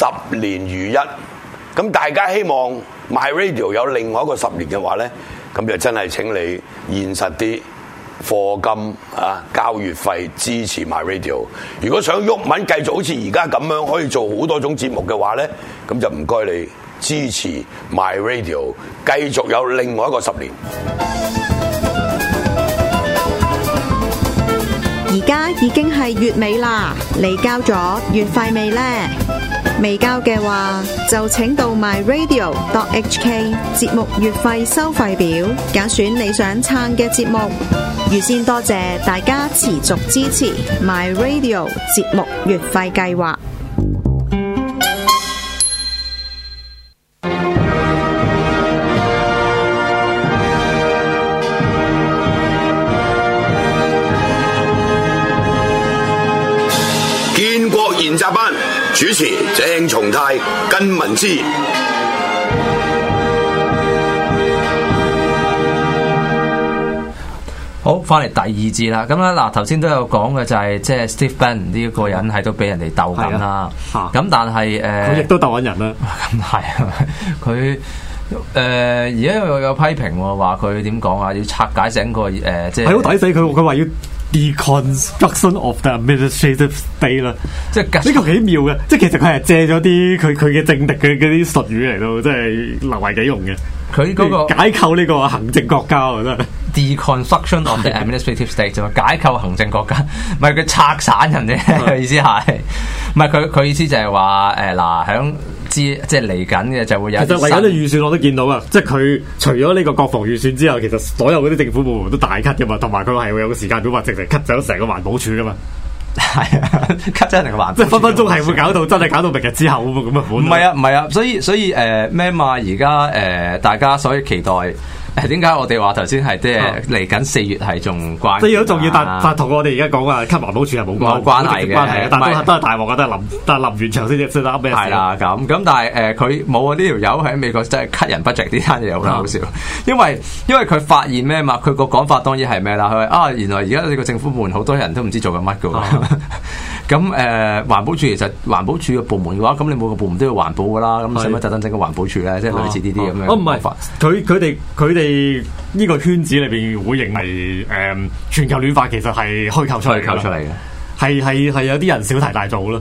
10年如一。咁大家希望 My Radio 有另外一個10年嘅話咧，咁就真係請你現實啲課金啊，交月費支持 My Radio。如果想毓民繼續好似而家咁樣可以做好多種節目嘅話咧，咁就唔該你支持 My Radio， 繼續有另外一個10年。 而家已經係月尾啦，你交咗月費未呢？未交嘅話，就請到 myradio.hk 節目月費收費表，揀選你想撐嘅節目。預先多謝大家持續支持 myradio 節目月費計劃。 建國研習班主持鄭松泰、根文之。 好，翻嚟第二節啦。咁咧嗱，頭先都有講嘅就係即係 Steve Bannon 呢一個人喺度俾人哋鬥緊啦。咁但係佢亦都鬥緊人啦。 咁係佢而家有批評喎，話佢點講啊？要拆解整個即係係好抵死佢，佢話要 deconstruction of the administrative state 啦。即係呢個幾妙嘅，即係其實佢係借咗啲佢嘅政敵嘅嗰啲術語嚟到，即係留為己用嘅。 佢嗰個解構呢個行政國家啊，真係 deconstruction of the administrative state 就解構行政國家，唔係佢拆散人啫。佢意思係，唔係佢意思就係話嗱，響即係嚟緊嘅就會有。其實嚟緊嘅預算我都見到啊，即係佢除咗呢個國防預算之後，其實所有嗰啲政府部門都大 cut 噶嘛，同埋佢係會有個時間表話直情 cut 走成個環保署噶嘛。係啊，cut 真係個環保署，即係分分鐘係會搞到真係搞到明日之後咁啊！唔係啊，所以咩嘛？而家大家所以期待點解我哋話頭先係即係嚟緊4月係仲關？即係如果仲要但同我哋而家講啊，cut 環保署係冇關係嘅，但都係大鑊嘅，但係臨完場先得咩事？係啦，咁但係佢冇啊！呢條友喺美國真係 cut 人 budget 呢單嘢好好笑，因為佢發現咩嘛？佢個講法當然係咩啦？佢話原來而家呢個政府部門好多人都唔知做緊乜嘅。咁環保署其實環保署嘅部門嘅話，咁你每個部門都要環保噶啦，咁使乜特登整個環保署咧？即係類似呢啲咁樣。唔係，佢哋呢個圈子裏邊會認為全球暖化其實係虛構出嚟嘅，係有啲人小題大做咯。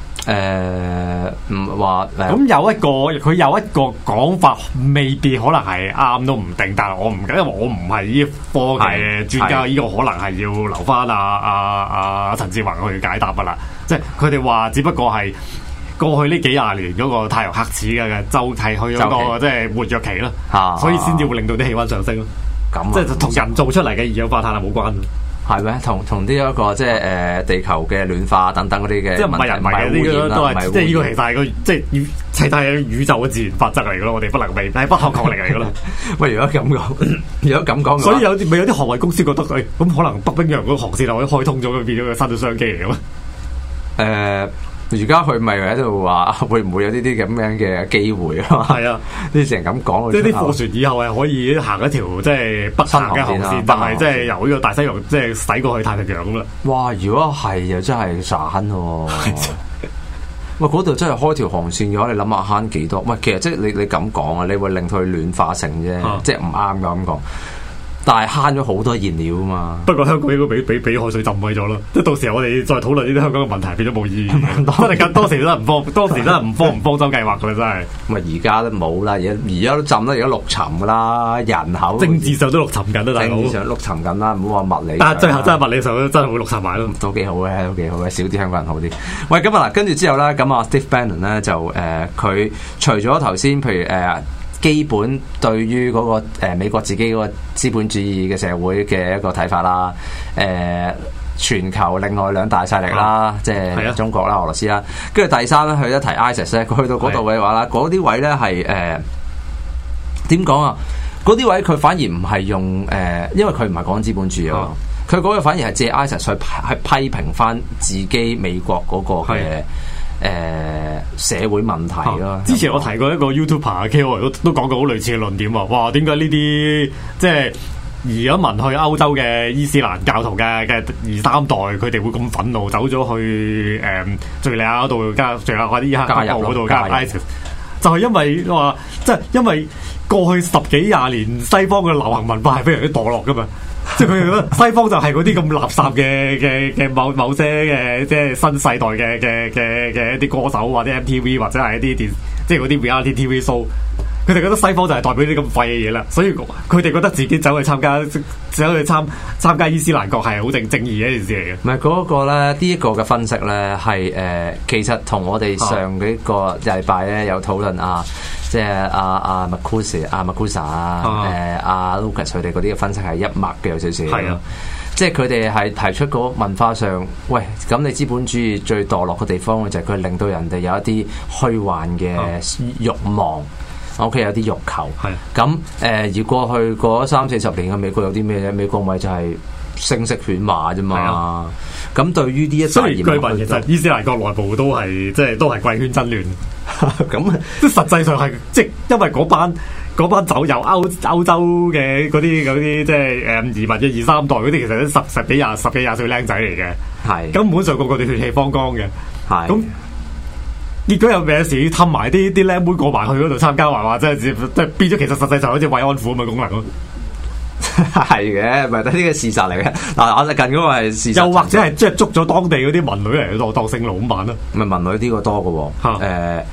唔話咁佢有一個講法，未必可能係啱都唔定，但係我唔緊，因為我唔係呢科嘅專家，呢個可能係要留翻阿陳志宏去解答噶啦。即係佢哋話，只不過係過去呢幾廿年嗰個太陽黑子嘅周期去咗個即係活躍期啦，所以先至會令到啲氣溫上升咯。咁即係同人造出嚟嘅二氧化碳係冇關。係咩？同呢一個即係地球嘅暖化等等嗰啲嘅，即係唔係人為嘅呢個都係，即係呢個其實係個即係其實係宇宙嘅自然法則嚟嘅咯，我哋不能避，係不可抗力嚟嘅咯。喂，如果咁講，所以有啲航運公司覺得佢咁可能北冰洋嗰個航線可以開通咗，佢變咗個新嘅商機嚟嘅咩？而家佢咪喺度話會唔會有呢啲咁樣嘅機會啊？係啊，啲成咁講，即係啲貨船以後係可以行一條即係北行嘅航線，但係即係由呢個大西洋即係駛過去太平洋咁啦。哇！如果係又真係散喎。喂，嗰度真係開條航線嘅話，你諗下慳幾多？喂，其實即係你咁講啊，你會令佢暖化成啫，即係唔啱嘅咁講。但係慳咗好多燃料啊嘛！不過香港應該俾海水浸毀咗咯，即係到時候我哋再討論呢啲香港嘅問題，變咗冇意義。當時都係唔方舟計劃㗎啦，真係。咁啊，而家都冇啦，而家都浸啦，而家陸沉㗎啦，人口政治上都陸沉緊啦，大佬。政治上陸沉緊啦，唔好話物理。但係最後真係物理上真係會陸沉埋咯。都幾好嘅，少啲香港人好啲。喂，咁啊嗱，跟住之後咧，咁啊 Steve Bannon 咧就佢除咗頭先譬如基本對於嗰個美國自己嗰個資本主義嘅社會嘅一個睇法啦，全球另外兩大勢力啦，即係中國啦、俄羅斯啦，跟住第三咧，佢一提 ISIS 咧，佢去到嗰度嘅話啦，嗰啲位咧係點講啊？嗰啲位佢反而唔係用因為佢唔係講資本主義啊，佢嗰個反而係借 ISIS 去批評翻自己美國嗰個嘅。社會問題咯。之前我提過一個 YouTuber KOL 都講過好類似嘅論點啊！哇，點解呢啲即係移咗民去歐洲嘅伊斯蘭教徒嘅二三代，佢哋會咁憤怒走咗去敍利亞嗰度加，敍利亞或者伊拉克嗰度加入 ISIS， 就係因為話即係因為過去10幾20年西方嘅流行文化係非常之墮落噶嘛。即係佢哋覺得西方就係嗰啲咁垃圾嘅某些嘅即係新世代嘅一啲歌手或者 MTV 或者係一啲即係嗰啲 reality TV show， 佢哋覺得西方就係代表啲咁廢嘅嘢啦，所以佢哋覺得自己走去參加伊斯蘭國係好正義嘅一件事嚟嘅。 唔係嗰個咧，呢一個嘅分析咧係其實同我哋上幾個禮拜咧有討論即係阿Makusa 阿 Lucas 佢哋嗰啲嘅分析係一脈嘅有少少。係啊，即係佢哋係提出嗰文化上，喂，咁你資本主義最墮落嘅地方就係佢令到人哋有一啲虛幻嘅慾望。OK， 有啲欲求。係咁而過去嗰30-40年嘅美國有啲咩咧？美國咪就係聲色犬馬啫嘛。咁對於呢一啲據聞其實伊斯蘭國內部都係即係都係貴圈爭亂。咁即係實際上係即係因為嗰班走由歐洲嘅嗰啲即係移民嘅二三代嗰啲，其實都十幾廿歲僆仔嚟嘅。係根本上個哋血氣方剛嘅。係咁。結果有咩事氹埋啲靚妹過埋去嗰度參加話即係變咗，其實實際上好似慰安婦咁嘅功能咯。 係嘅，唔係呢個事實嚟嘅。嗱，我近嗰個係事實。又或者係即係捉咗當地嗰啲民女嚟當性奴咁辦啦。唔係民女呢個多嘅喎。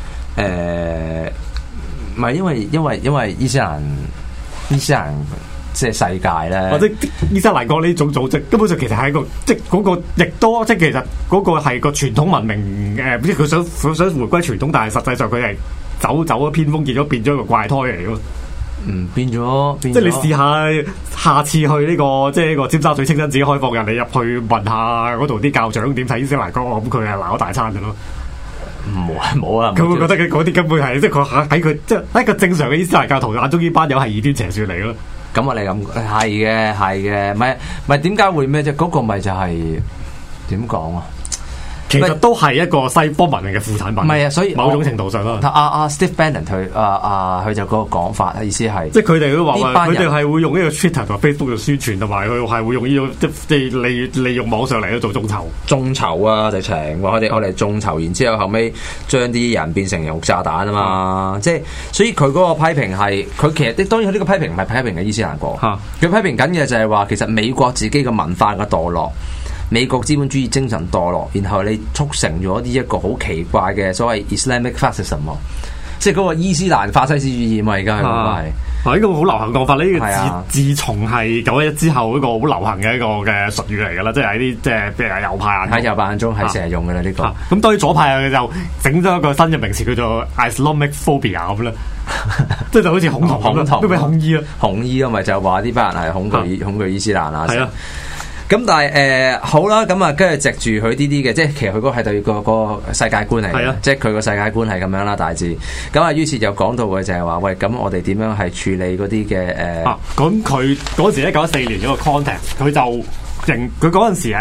唔係因為伊斯蘭即係世界咧，或者伊斯蘭國呢種組織根本上其實係一個即係嗰個亦多即係其實嗰個係個傳統文明即係佢想回歸傳統，但係實際上佢係走咗偏鋒，變咗一個怪胎嚟咯。 變咗即係你試下次去呢個即係呢個尖沙咀清真寺開放日，你入去問下嗰度啲教長點睇伊斯蘭國，咁佢係鬧大餐嘅咯。冇啊！佢會覺得嗰啲根本係即係佢喺佢即係一個正常嘅伊斯蘭教徒眼中，呢班友係異端邪說嚟咯。 咁我哋咁係嘅，咪點解會咩啫？嗰個咪就係點講啊？ 其實都係一個西方文明嘅副產品。唔係啊，所以某種程度上咯。 Steve Bannon 佢就嗰個講法，意思係即係佢哋都話佢哋係會用呢個 Twitter 同 Facebook 做宣傳，同埋佢係會用呢種即係利用網上嚟去做眾籌啊！直情話我哋眾籌，然之後尾將啲人變成用炸彈啊嘛！即係所以佢嗰個批評係佢其實當然呢個批評唔係批評嘅伊斯蘭國，佢批評緊嘅就係話其實美國自己嘅文化嘅墮落。美國資本主義精神墮落，然後你促成咗呢一個好奇怪嘅所謂 Islamic fascism， 即係嗰個伊斯蘭法西斯主義嘛，而家係呢個好流行講法，呢個自從係911之後一個好流行嘅一個嘅術語嚟㗎啦，即係喺啲即係譬如右派喺右派眼中係成日用㗎啦呢個。 咁對於左派就整咗一個新嘅名詞叫做 Islamophobia 咁啦，即係就好似恐同都俾恐醫啦， 恐醫啊咪就係話呢班人係恐懼伊斯蘭啊。咁但係好啦，咁啊跟住藉住佢呢啲嘅，即係其實佢嗰個係對個世界觀嚟嘅，即係佢個世界觀係咁樣啦，大致。咁啊，於是就講到嘅就係話，喂，咁我哋點樣係處理嗰啲嘅咁佢嗰時1914年嗰個 context， 佢就佢嗰陣時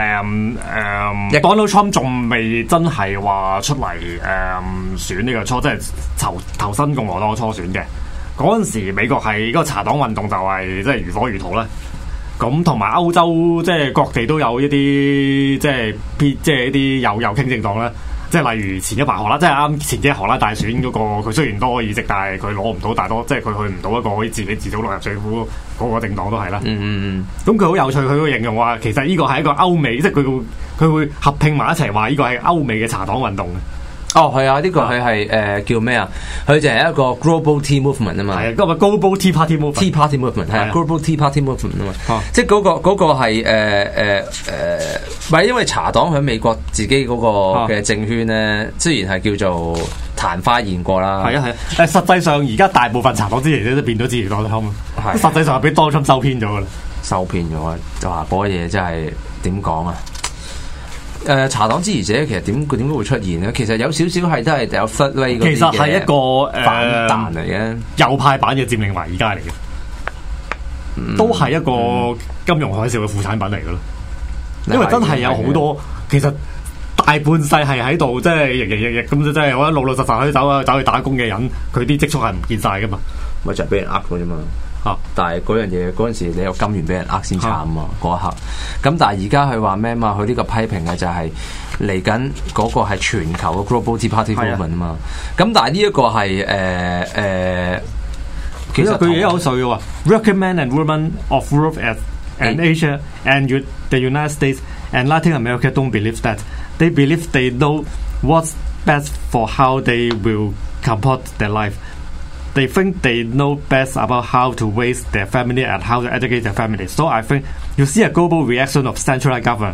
Donald Trump 仲未真係話出嚟選呢個即係投身共和黨初選嘅。嗰陣時美國係嗰個查黨運動就係即係如火如荼啦。咁同埋歐洲即係各地都有一啲即係一啲右傾政黨啦，即係例如前一排荷蘭，即係啱前幾日荷蘭大選嗰個，佢雖然多個議席，但係佢攞唔到大多，即係佢去唔到一個可以自組落入政府嗰個政黨都係啦。咁佢好有趣，佢會形容話其實呢個係一個歐美，即係佢會合併埋一齊話呢個係歐美嘅查黨運動。 哦，係啊，呢個佢係叫咩啊？佢就係一個 Global Tea Movement 啊嘛。 係啊，嗰個 Global Tea Party Movement。Tea Party Movement 係啊 ，Global Tea Party Movement 啊嘛。即係嗰個係唔係因為查黨喺美國自己嗰個嘅政圈咧，雖然係叫做曇花現過啦。係啊係啊， 但實際上而家大部分查黨之前都變咗支持黨啦，實際上係俾當初收編咗噶啦。 收編咗就話嗰嘢真係點講啊？查黨支持者其實點解會出現咧？其實有少少係都係有 third way 嗰啲嘅，其實係一個反彈嚟嘅，右派版嘅佔領華爾街嚟嘅，都係一個金融海嘯嘅副產品嚟嘅咯。因為真係有好多其實大半世係喺度，即係日咁就真係我覺得老實實可以走去打工嘅人，佢啲積蓄係唔見晒噶嘛， 咪就係俾人呃嘅啫嘛。 但係嗰樣嘢嗰陣時你有金元俾人呃先慘啊嗰一刻。咁但係而家佢話咩嘛？佢呢個批評嘅就係嚟緊嗰個係全球嘅 Global Tea Party Movement 啊嘛。咁但係呢一個係其實佢有數嘅喎 ，Working men and women of Europe and Asia and the United States and Latin America don't believe that. They believe they know what's best for how they will comport their life. They think they know best about how to raise their family and how to educate their family. So I think you see a global reaction of centralized government,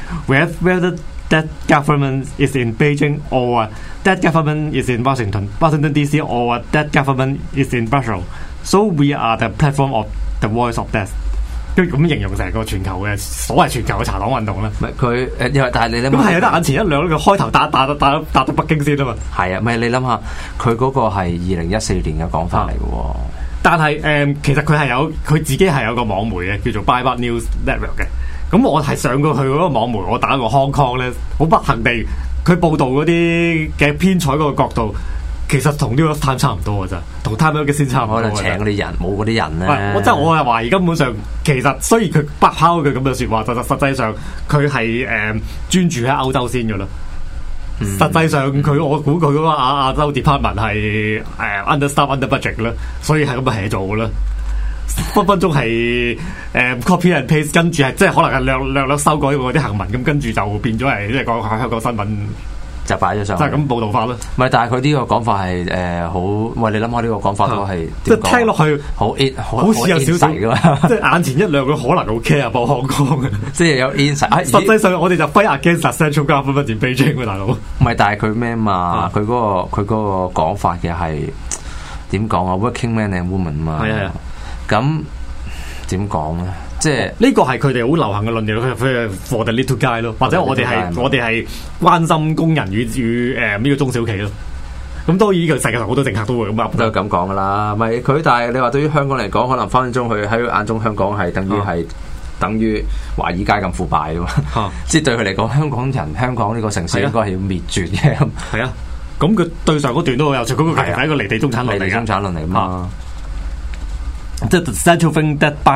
whether that government is in Beijing or that government is in Washington DC, or that government is in Brussels. So we are the platform of the voice of that. 咁形容成個全球嘅所謂全球嘅茶黨運動啦。 唔係佢因為但係你諗咁係有得眼前一亮呢個開頭打到北京先啊嘛。 係啊，唔係你諗下佢嗰個係2014年嘅講法嚟嘅喎。 但係其實佢自己係有個網媒嘅，叫做 Breitbart News Network 嘅。咁我係上過去嗰個網媒，我打個 Hong Kong 咧，好不幸地，佢報導嗰啲嘅編採嗰個角度，其實同 New York Times 差唔多嘅咋，同 Time 嘅先差唔多。 可能請嗰啲人冇嗰啲人咧。 我係懷疑根本上，其實雖然佢北拋嘅咁嘅説話，但實際上佢係專注喺歐洲先嘅啦。實際上我估佢嗰個亞洲 department 係understaff under budget 嘅啦，所以係咁嘅嘢做嘅啦。分鐘係copy and paste， 跟住係即係可能係略修改嗰啲行文，咁跟住就變咗係即係講香港新聞就擺咗上， 即係咁報導法咯。 唔係，但係佢呢個講法係好，喂，你諗下呢個講法都係即係聽落去好似有少少㗎嘛， 即係眼前一亮，佢可能好 care 報香港嘅， 即係有 insight。 實際上我哋就 fight against central government in Beijing 喎，大佬。 唔係，但係佢咩嘛？佢嗰個講法嘅係點講啊 ？Working man and woman 嘛。係啊。咁點講咧？即係呢個係佢哋好流行嘅論調，佢 for the little guy 咯，或者我哋係關心工人與呢個中小企咯。咁當然呢個世界上好多政客都會咁噏， 都係咁講噶啦。咪佢但係你話對於香港嚟講，可能分分鐘佢喺佢眼中香港係等於華爾街咁腐敗㗎嘛。即係對佢嚟講，香港呢個城市應該係要滅絕嘅。 係啊，咁佢對上嗰段都好有趣，嗰個其實係一個離地中產論嚟嘅。離地中產論嚟嘛。The central thing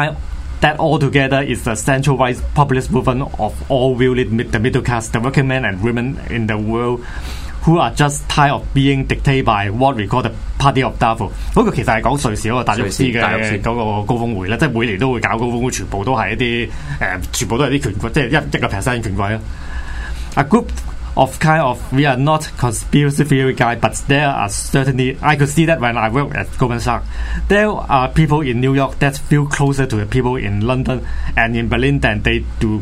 that altogether is the centralized populist movement of all really the middle class, the working men and women in the world who are just tired of being dictated by what we call the Party of Davos。嗰個其實係講瑞士嗰個達沃斯嘅嗰個高峰會咧，即係每年都會搞高峰會，全部都係一啲全部都係啲權貴，即係一個 percent 權貴咯。A group of we are not conspiracy theory guy, but there are certainly I could see that when I work at Goldman Sachs, there are people in New York that feel closer to the people in London and in Berlin than they do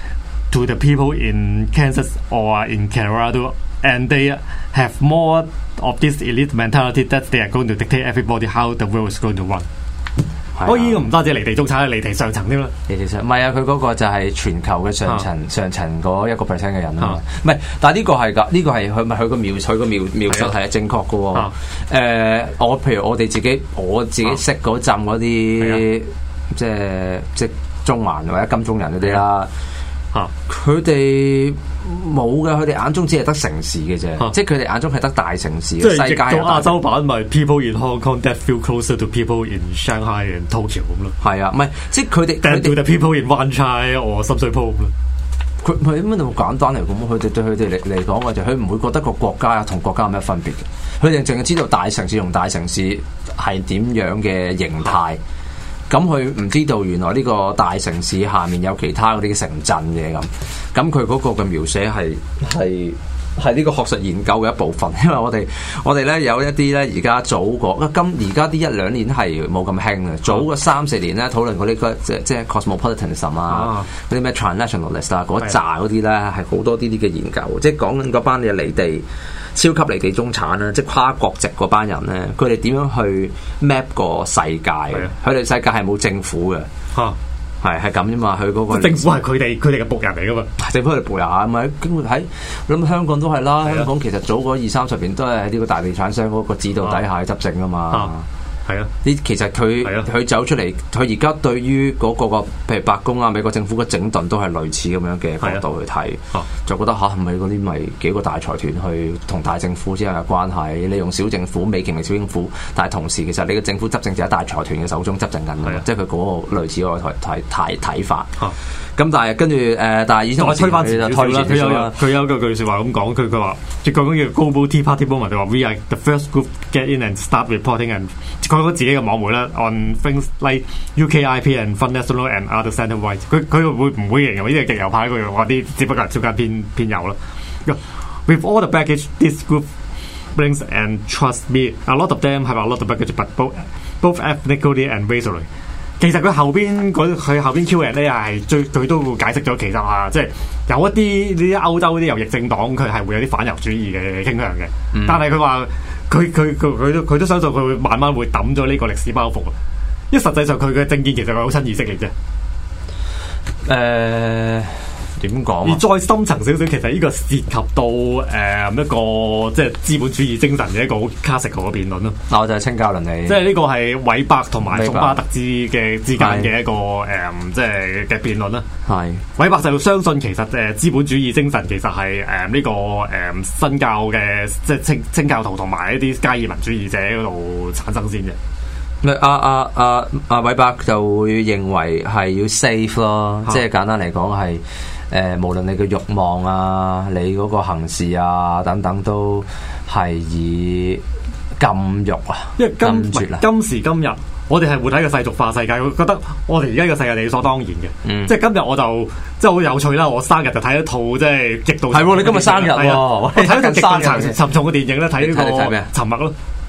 to the people in Kansas or in Colorado, and they have more of this elite mentality that they are going to dictate everybody how the world is going to run。可以唔單止離地中產，離地上層添啦。離地上唔係啊，佢嗰個就係全球嘅上層嗰1%嘅人啊。唔係，但係呢個係㗎，呢個係佢個描述係正確嘅喎。譬如我自己識嗰陣嗰啲，即係中環或者金鐘人嗰啲啦。佢哋冇嘅，佢哋眼中只係得城市嘅啫，即係佢哋眼中係得大城市。即係世界亞洲版咪 People in Hong Kong that feel closer to people in Shanghai and Tokyo 咁咯。係啊，唔係即係佢哋。Than to the people in Wan Chai or 深水埗咁咯。佢係咁樣好簡單嚟講，佢哋對佢哋嚟講嘅就佢唔會覺得個國家同國家有咩分別嘅，佢哋淨係知道大城市同大城市係點樣嘅形態。咁佢唔知道原來呢個大城市下面有其他嗰啲城鎮嘅咁佢嗰個嘅描寫係呢個學術研究嘅一部分，因為我哋咧有一啲咧而家早過而家啲1-2年係冇咁興嘅，早個3-4年咧討論嗰啲即係 cosmopolitanism 啊，嗰啲咩 transnationalist 啊，嗰扎嗰啲咧係好多啲嘅研究，即係講緊嗰班嘅離地。超級離地中產啦，即係跨國籍嗰班人咧，佢哋點樣去 map 個世界？佢哋世界係冇政府嘅，係咁啫嘛。佢嗰個政府係佢哋嘅僕人嚟噶嘛，政府係僕人啊嘛。經過睇，諗香港都係啦。香港其實早嗰20-30年都係喺呢個大地產商嗰個指導底下執政噶嘛。 係啊， 其實佢走出嚟，佢而家對於嗰個譬如白宮啊、美國政府嘅整頓都係類似咁樣嘅角度去睇，就覺得係咪嗰啲咪幾個大財團去同大政府之間嘅關係？你用小政府、美其名小政府，但係同時其實你嘅政府執政就喺大財團嘅手中執政緊，即係佢嗰個類似嗰個睇法。咁但係跟住但係以前我推翻前少少啦，佢有句説話咁講，佢話佢講緊叫 Global Tea Party Moment，佢話 We are the first group get in and start reporting and 講咗自己嘅網媒啦 on things like UKIP and Front National and other centre right， 佢會唔會形容呢啲係極右派？佢話啲只不過係中間偏右啦。With all the baggage this group brings and trust me, a lot of them have a lot of baggage, but both ethnically and racially。其實佢後邊 Q&A 係佢都會解釋咗，其實啊，即係有一啲呢啲歐洲啲右翼政黨，佢係會有啲反猶主義嘅傾向嘅。但係佢話佢都相信佢會慢慢會抌咗呢個歷史包袱，因為實際上佢嘅政見其實係好親以色列啫。點講？而再深層少少，其實呢個涉及到一個即係資本主義精神嘅一個好 classical 嘅辯論咯。 我就係清教倫理， 即係呢個係韋伯同埋宋巴特之間嘅一個即係嘅辯論啦。係韋伯就相信其實資本主義精神其實係呢個新教嘅即係清教徒同埋一啲加爾文主義者嗰度產生先嘅。 韋伯就會認為係要 safe 咯，即係簡單嚟講係。無論你嘅慾望啊，你嗰個行事啊等等，都係以禁欲啊， 因為今時今日，我哋係活喺個世俗化世界，我覺得我哋而家個世界理所當然嘅。即係今日我就即係好有趣啦！我生日就睇一套即係極度係你今日生日喎， 我睇一套極度沉重嘅電影咧，睇呢個沉默咯。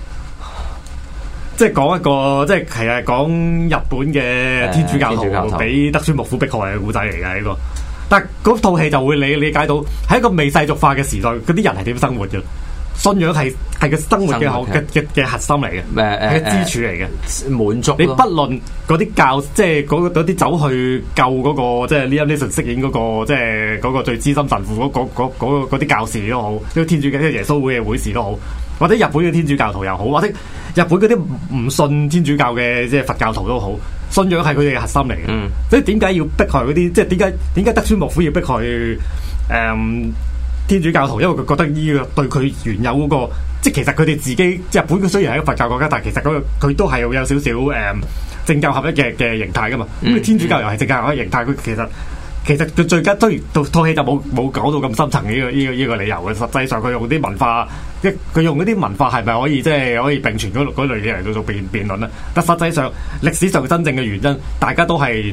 即係講一個即係其實講日本嘅天主教徒俾德川幕府迫害嘅故仔嚟嘅呢個。但嗰套戲就會理解到喺一個未世俗化嘅時代，嗰啲人係點生活嘅？信仰係個生活嘅核心嚟嘅，係個支柱嚟嘅， 滿足。 你不論嗰啲教，即係嗰啲走去救嗰個，即係 Liam Neeson 飾演嗰個，即係嗰個最資深神父嗰啲教士都好，啲天主教、耶穌會嘅會士都好，或者日本嘅天主教徒又好，或者日本嗰啲唔信天主教嘅即係佛教徒都好。信仰係佢哋嘅核心嚟嘅，所以點解要迫害嗰啲？即係點解德川幕府要迫害天主教徒？因為佢覺得呢個對佢原有嗰個，即係其實佢哋自己即係日本雖然係一個佛教國家，但係其實佢都係有少少政教合一嘅形態噶嘛。咁天主教又係政教合一形態，佢其實佢最緊當然套戲就冇講到咁深層呢個理由嘅。實際上佢用啲文化，佢用嗰啲文化係咪可以即係可以並存嗰類嘢嚟到做辯論咧？但實際上歷史上真正嘅原因，大家都係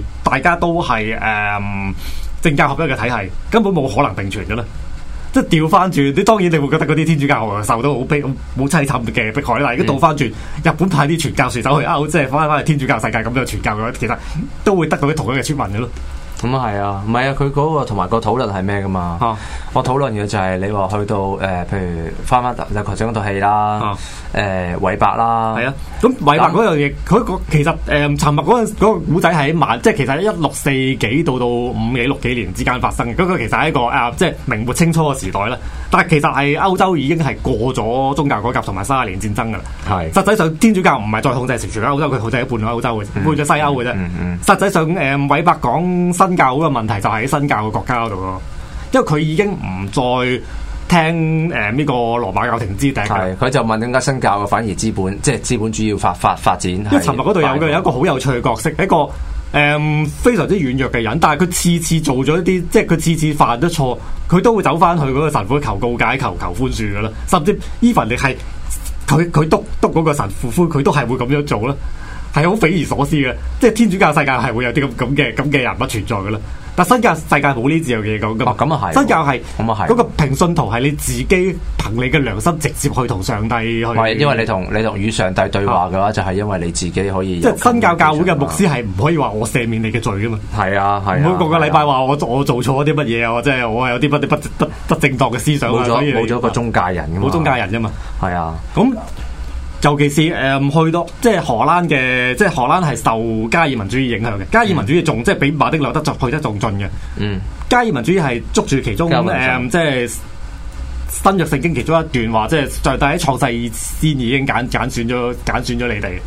政教合一嘅體系，根本冇可能並存嘅啦。即係調翻轉，你當然你會覺得嗰啲天主教受到好凄慘嘅迫害啦。但係如果倒翻轉，日本派啲傳教士走去即係翻去天主教世界咁樣傳教嘅話，其實都會得到啲同樣嘅村民嘅咯。 咁啊係啊，唔係啊，佢嗰個同埋個討論係咩噶嘛？我討論嘅就係你話去到譬如翻你頭先嗰套戲啦，韋伯啦，係啊。咁韋伯嗰樣嘢，佢其實沉默嗰個古仔係喺即係其實喺16世紀到5幾6幾年之間發生嘅。嗰個其實係一個即係明末清初嘅時代啦。但係其實係歐洲已經係過咗宗教改革同埋30年戰爭噶啦。係實際上天主教唔係再控制全歐洲，佢控制一半歐洲嘅，半咗西歐嘅啫。實際上韋伯講新教嗰個問題就係喺新教嘅國家嗰度咯，因為佢已經唔再聽呢個羅馬教廷之笛。係佢就問點解新教嘅反而資本即係資本主義發展。因為尋日嗰度有一個好有趣嘅角色，一個非常之軟弱嘅人，但係佢次次做咗一啲，即係佢次次犯咗錯，佢都會走翻去嗰個神父求告解、求寬恕噶啦。甚至 even 你係佢督嗰個神父灰，佢都係會咁樣做啦。係好匪夷所思嘅，即係天主教世界係會有啲咁嘅人物存在嘅啦。但新教世界冇呢啲嘢講噶嘛。咁啊係。新教係嗰個平信徒係你自己憑你嘅良心直接去同上帝去。係因為你同與上帝對話嘅話，就係因為你自己可以。即係新教教會嘅牧師係唔可以話我赦免你嘅罪噶嘛。係啊係。唔好個禮拜話我做錯啲乜嘢啊，或者係我有啲不正當嘅思想啊。冇咗個中介人㗎嘛。冇中介人啫嘛。係啊。咁。尤其是去到即係荷蘭嘅，即係荷蘭係受加爾文主義影響嘅。加爾文主義仲即係比馬丁路德去得仲盡嘅。加爾文主義係捉住其中即係新約聖經其中一段話，即係上帝喺創世先已經揀選咗你哋。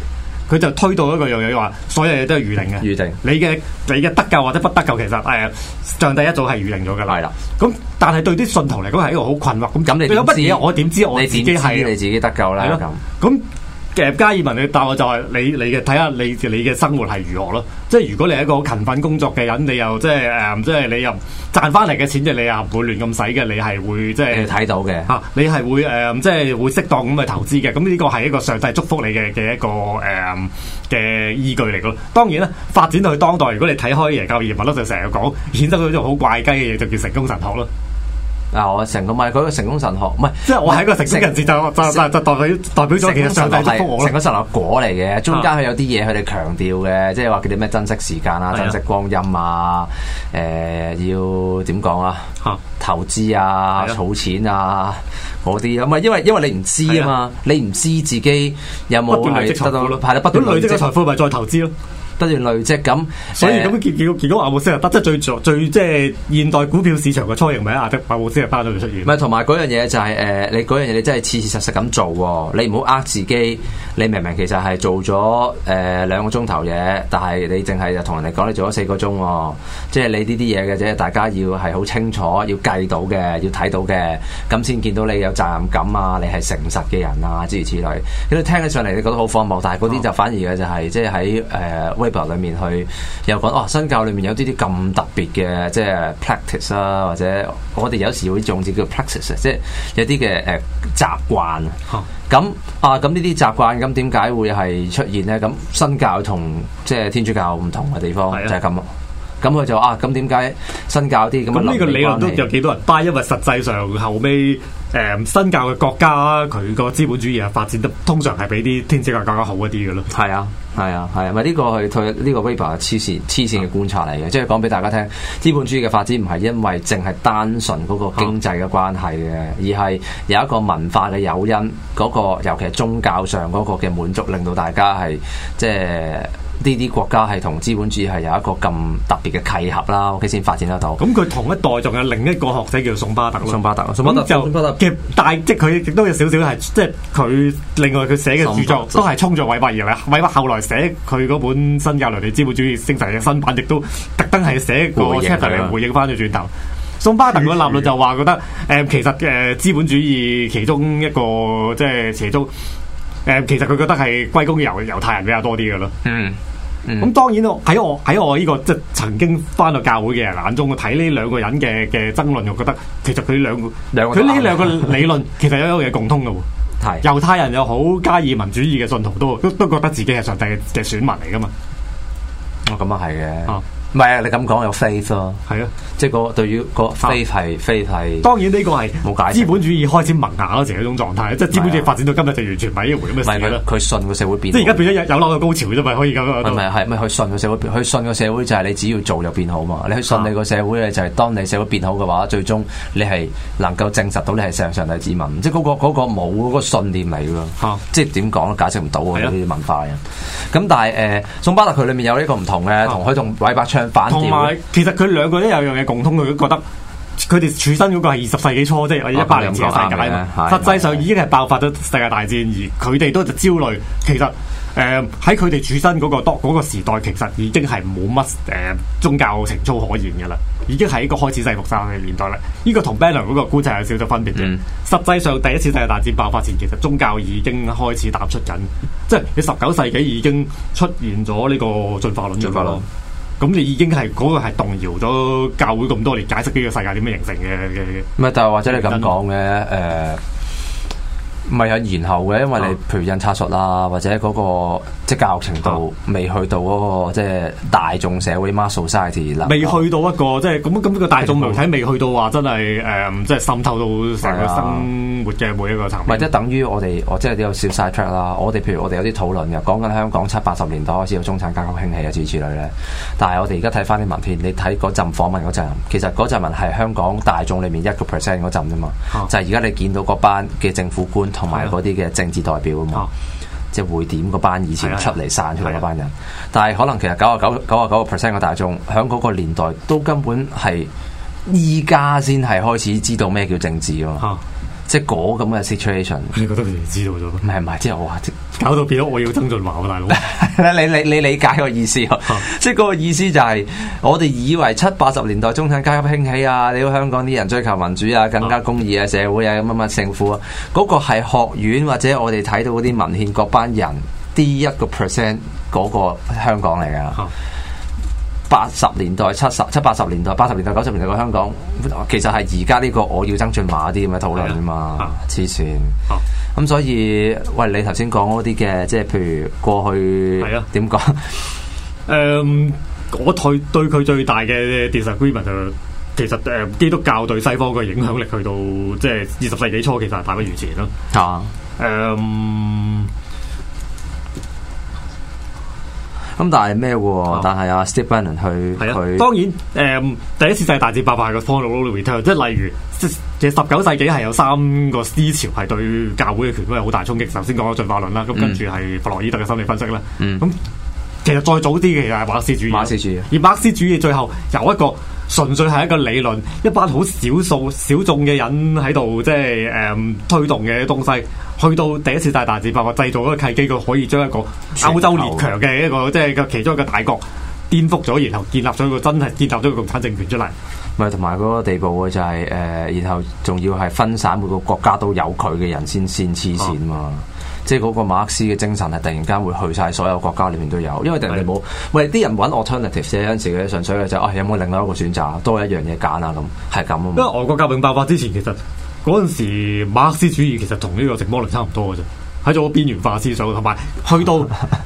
佢就推到一個樣嘢話，所有嘢都係預定嘅。 預定你嘅得救或者不得救，其實上帝一早係預定咗㗎啦。 係啦。 咁但係對啲信徒嚟講係一個好困惑。 咁你有乜嘢？我點知我自己係你自己得救啦？ 咁加爾文嘅答案就係你嘅睇下你嘅生活係如何咯。即係如果你係一個好勤奮工作嘅人，你又即係你又賺翻嚟嘅錢，即係你又唔會亂咁使嘅，你係會即係睇到嘅嚇，你係會即係會適當咁去投資嘅。咁呢個係一個上帝祝福你嘅一個嘅依據嚟咯。當然啦，發展到去當代，如果你睇開耶教義物咯，就成日講衍生咗一種好怪雞嘅嘢，就叫成功神學咯。 我成功咪嗰個成功神學，唔係即係我係一個成功人士，就代表咗其實上帝祝福我咯。 成功神學果嚟嘅，中間佢有啲嘢佢哋強調嘅，即係話叫啲咩珍惜時間啊、珍惜光陰啊，要點講啊？投資啊、儲錢啊嗰啲咁啊，因為你唔知啊嘛，你唔知自己有冇係得到係啦，不斷累積嘅財富咪再投資咯。不斷累積咁， 所以咁結果阿姆斯特丹即係最即係現代股票市場嘅雛形，咪喺阿姆斯特丹度出現。 唔係同埋嗰樣嘢就係你嗰樣嘢你真係切切實實咁做喎，你唔好呃自己。你明明其實係做咗2個鐘頭嘢，但係你淨係同人哋講你做咗4個鐘喎，即係你呢啲嘢嘅啫。大家要係好清楚，要計到嘅，要睇到嘅，咁先見到你有責任感啊，你係誠實嘅人啊，諸如此類。你聽起上嚟你覺得好荒謬，但係嗰啲就反而嘅就係即係喺裏面去又講新教裏面有啲咁特別嘅即係 practice 啦，或者我哋有時會用字叫 practice， 即係有啲嘅習慣。咁呢啲習慣咁點解會係出現咧？咁新教同即係天主教唔同嘅地方就係咁咯。咁佢就咁點解新教啲咁呢個理論都有幾多人 buy？因為實際上後尾新教嘅國家佢個資本主義發展得通常係比啲天主教更加好一啲嘅咯。 係啊，咪呢個係呢個 Weber 係黐線嘅觀察嚟嘅，即係講俾大家聽，資本主義嘅發展唔係因為淨係單純嗰個經濟嘅關係嘅，而係有一個文化嘅誘因，嗰個尤其係宗教上嗰個嘅滿足，令到大家係即係。呢啲國家係同資本主義係有一個咁特別嘅契合啦，OK 先發展得到。 咁佢同一代仲有另一個學者叫宋巴特咯。 宋巴特嘅大即係佢亦都有少少係即係佢另外佢寫嘅著作都係衝著韋伯而嚟。韋伯後來寫佢嗰本《新教倫理資本主義精神》嘅新版，亦都特登係寫個 chapter 嚟回應翻咗轉頭。宋巴特個立論就話覺得其實資本主義其中一個即係其中。其實佢覺得係歸功於猶太人比較多啲嘅咯。咁當然喺我呢個即係曾經翻到教會嘅人眼中，我睇呢兩個人嘅爭論，我覺得其實佢呢兩個理論其實有一樣嘢共通嘅喎。猶太人又好，加爾文主義嘅信徒都覺得自己係上帝嘅選民嚟噶嘛。 咁啊係嘅。唔係啊！你咁講有 faith 咯，係啊，即係個對於個 faith 係當然呢個係冇解。 資本主義開始萌芽嗰時嗰種狀態，即係資本主義發展到今日就完全唔係一回咁嘅事啦。 佢信個社會變， 即係而家變咗有樓嘅高潮啫嘛，可以咁樣。 係咪佢信個社會變？佢信個社會就係你只要做就變好嘛。你去信你個社會咧，就係當你社會變好嘅話，最終你係能夠證實到你係上帝子民。即係嗰個冇嗰個信念嚟㗎。即係點講都解釋唔到呢啲文化嘅。咁但係宋巴特佢裏面有呢個唔同嘅，同佢同韋伯唱反調。同埋其實佢兩個都有樣嘢共通，佢都覺得佢哋處身嗰個係20世紀初，即係100年前嘅世界啊嘛。實際上已經係爆發咗世界大戰，而佢哋都就焦慮。其實喺佢哋處身嗰個時代，其實已經係冇乜宗教情操可言嘅啦，已經係一個開始世俗化嘅年代啦。呢個同 Banner 嗰個觀察有少少分別嘅。實際上第一次世界大戰爆發前，其實宗教已經開始踏出緊，即係你19世紀已經出現咗呢個進化論嘅咯。咁你已經係嗰個係動搖咗教會咁多年解釋呢個世界點樣形成嘅。 唔係，但係或者你咁講嘅唔係有延後嘅，因為你譬如印刷術啦，或者嗰個即係教育程度未去到嗰個即係大眾社會 mass society 啦， 未去到一個即係咁個大眾媒體未去到話真係即係滲透到成個生活嘅每一個層面。 或者等於我即係有少 side track 啦。譬如我哋有啲討論嘅，講緊香港70、80年代開始有中產階級興起啊，諸如此類咧。但係我哋而家睇翻啲文獻，你睇嗰陣訪問嗰陣，其實嗰陣文係香港大眾裏面1% 嗰陣啫嘛，就係而家你見到嗰班嘅政府官。同埋嗰啲嘅政治代表啊嘛，即係會點嗰班以前出嚟散出嚟嗰班人，但係可能其實99% 嘅大眾喺嗰個年代都根本係依家先係開始知道咩叫政治咯，即即係嗰咁嘅 situation。 你覺得佢哋知道咗？ 唔係，即係我話搞到變咗我要曾俊華喎，大佬。 你理解個意思即係嗰個意思就係我哋以為70、80年代中產階級興起啊，你香港啲人追求民主啊，更加公義啊，社會啊，乜政府啊，嗰個係學院或者我哋睇到嗰啲文獻嗰班人啲1% 嗰個香港嚟㗎。80年代、70、80年代、80年代、90年代嘅香港，其實係而家呢個我要曾俊華啲咁嘅討論啊嘛，黐線。咁所以，喂，你頭先講嗰啲嘅，即係譬如過去點講？ 我對佢最大嘅 disagreement 就其實基督教對西方嘅影響力去到即係20世紀初，其實係大不如前咯。 咁但係咩喎？但係啊 Steve Bannon 佢當然第一次世界大戰爆發嘅 point of no return， 即係例如其實19世紀係有3個思潮係對教會嘅權威有好大衝擊。首先講咗進化論啦，咁跟住係弗洛伊德嘅心理分析啦。咁其實再早啲嘅其實係馬克思主義。而馬克思主義最後由一個純粹係一個理論，一班好小眾嘅人喺度即係推動嘅東西。去到第一次大戰爆發，製造嗰個契機，佢可以將一個歐洲列強嘅一個即係其中一個大國顛覆咗，然後建立咗一個真係建立咗個共產政權出嚟。 咪同埋嗰個地步嘅就係然後仲要係分散每個國家都有佢嘅人先黐線嘛。即係嗰個馬克思嘅精神係突然間會去晒所有國家裏面都有，因為人哋冇，喂啲人揾 alternative 啫，有陣時佢純粹嘅就有冇另外一個選擇，多一樣嘢揀啊咁，係咁啊嘛。因為外國革命爆發之前，其實嗰陣時馬克思主義其實同呢個直摩論差唔多嘅啫，喺做邊緣化思想，同埋去到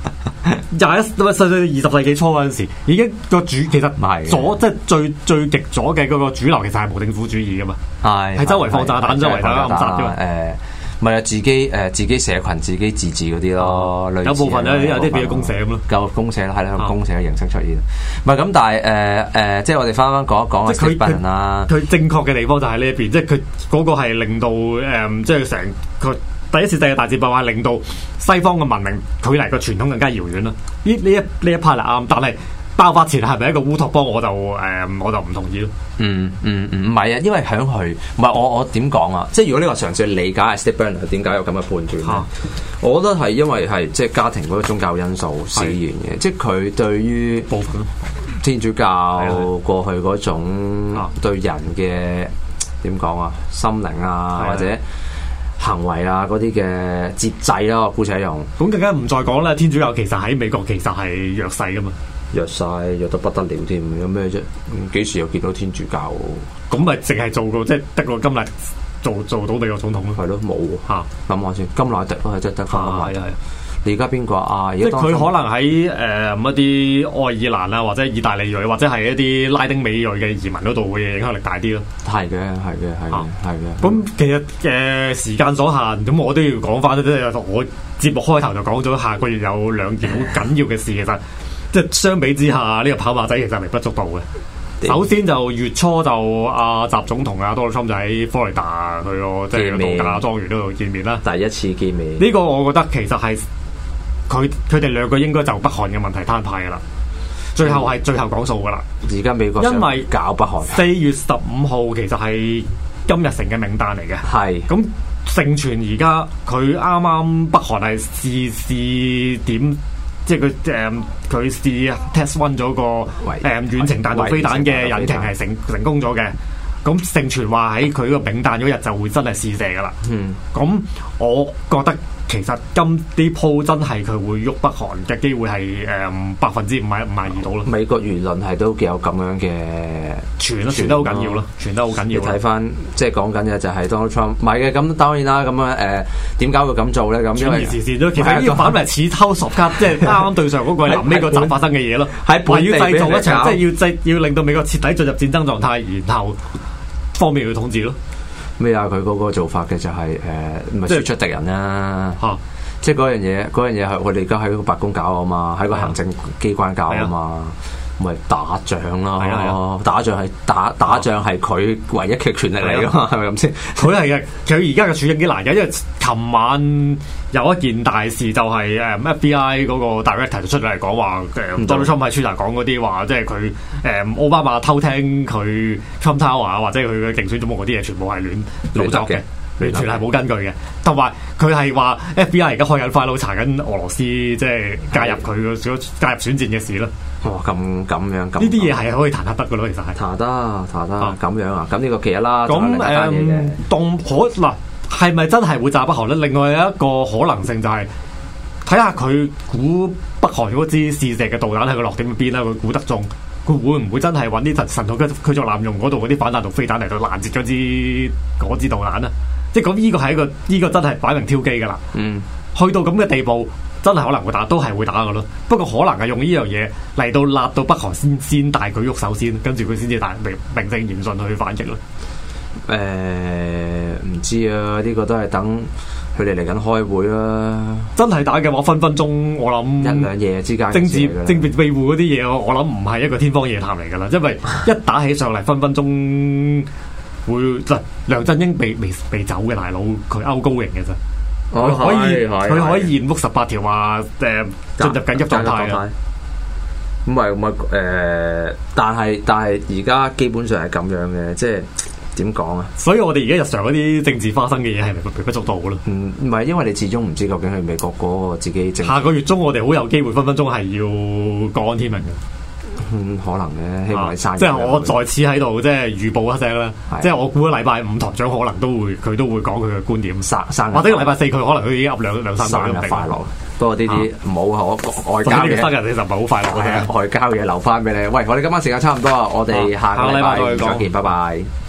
20世紀初嗰陣時，已經個主其實左即係最極左嘅嗰個主流其實係無政府主義噶嘛，係周圍放炸彈，周圍打暗殺嘅。 咪係自己社群自己自治嗰啲咯，類似有部分有啲俾咗公社咁咯， 夠公社啦，係啦，用公社嘅形式出現。唔係咁，但係即係我哋翻講一講啊 Steve Bannon 啦。佢正確嘅地方就喺呢一邊，即係佢嗰個係令到即係成個第一次世界大戰爆發，令到西方嘅文明距離個傳統更加遙遠啦。呢一 part 係啱，但係爆發前係咪一個烏托邦？我就唔同意咯。 唔係啊，因為響佢唔係我點講啊？即係如果你話嘗試理解 Steve Bannon 點解有咁嘅判斷咧，我覺得係因為係即係家庭嗰個宗教因素使然嘅，即係佢對於部分天主教過去嗰種對人嘅點講啊，心靈啊或者行為啊嗰啲嘅節制啦，我姑且用。 咁更加唔再講啦，天主教其實喺美國其實係弱勢噶嘛。 弱晒，弱到不得了添，有咩啫？幾時又見到天主教？ 咁咪淨係做過即係得個甘迺做到美國總統咯？ 係咯，冇嚇。諗下先，甘迺迪都係真係得翻甘迺迪。你而家邊個啊？ 即係佢可能喺一啲愛爾蘭啊，或者意大利裔，或者係一啲拉丁美裔嘅移民嗰度會影響力大啲咯。 係嘅。 咁其實時間所限，咁我都要講翻，即係我節目開頭就講咗下個月有2件好緊要嘅事，其實。即係相比之下，呢個跑馬仔其實係微不足道嘅。首先就月初就習總同Donald Trump就喺佛羅里達去個即係度假莊園嗰度見面啦。 第一次見面。 呢個我覺得其實係佢哋兩個應該就北韓嘅問題攤派噶啦。最後講數噶啦。而家美國因為搞北韓 4月15號其實係金日成嘅名單嚟嘅。係。咁盛傳而家佢啱啱北韓係試點。即係佢試 test one 咗個遠程彈道飛彈嘅引擎係成功咗嘅，咁盛傳話喺佢個丙彈嗰日就會真係試射噶啦。咁我覺得其實今啲鋪真係佢會喐北韓嘅機會係52%到咯。 美國輿論係都幾有咁樣嘅傳得好緊要咯，傳得好緊要。 你睇翻即係講緊嘅就係 Donald Trump 唔係嘅，咁當然啦，咁樣點解會咁做咧？咁因為時事都其實呢個反為似偷索卡，即係啱啱對上嗰個臨呢個集發生嘅嘢咯，係要製造一場即係要令到美國徹底進入戰爭狀態，然後方面去統治咯。 咩啊？佢嗰個做法嘅就係唔係輸出敵人啦，即係嗰樣嘢係我哋而家喺個白宮搞啊嘛，喺個行政機關搞啊嘛，咪打仗咯，打仗係佢唯一嘅權力嚟噶嘛，係咪咁先？ 佢係嘅，佢而家嘅處境幾難嘅，因為琴晚有一件大事就係FBI 嗰個 director 就出嚟講話，Donald Trump 喺 Twitter 講嗰啲話，即係佢奧巴馬偷聽佢 Trump Tower 或者佢嘅競選總部嗰啲嘢，全部係亂作嘅。 完全係冇根據嘅。同埋佢係話 FBI 而家開緊 file 查緊俄羅斯即係介入佢個介入選戰嘅事啦。 哇！咁樣呢啲嘢係可以彈劾得嘅咯，其實係彈得咁樣啊！咁呢個其一啦。 咁動可嗱係咪真係會炸北韓咧？另外有一個可能性就係睇下佢估北韓嗰支試射嘅導彈喺個落點邊啦，佢估得中。佢會唔會真係揾啲神盾驅逐艦用嗰度嗰啲反彈道飛彈嚟到攔截嗰支導彈啊？即係咁呢個係呢個真係擺明挑機㗎啦。去到咁嘅地步，真係可能會打，都係會打㗎咯。不過可能係用呢樣嘢嚟到立到北韓先大舉喐手先，跟住佢先至名正言順去反擊咯。 唔知啊，呢個都係等佢哋嚟緊開會啦。真係打嘅話，分分鐘我諗一兩夜之間政治庇護嗰啲嘢，我諗唔係一個天方夜譚嚟㗎啦。因為一打起上嚟，分分鐘會梁振英被走嘅大佬，佢歐高型嘅啫。佢可以現覆18條話進入緊急狀態啊。唔係但係而家基本上係咁樣嘅，即係。點講啊？所以我哋而家日常嗰啲政治花生嘅嘢係咪微不足道咯？唔係，因為你始終唔知究竟係美國嗰個自己政。下個月中我哋好有機會分分鐘係要國安天命嘅。可能嘅，希望你生。即係我在此喺度，即係預報一聲啦。即係我估禮拜5台長可能佢都會講佢嘅觀點。或者禮拜4佢可能佢已經噏兩三個都定。快樂。不過呢啲唔好外交嘅生日其實唔係好快樂嘅。外交嘢留翻俾你。喂，我哋今晚時間差唔多啊，我哋下個禮拜再見，拜拜。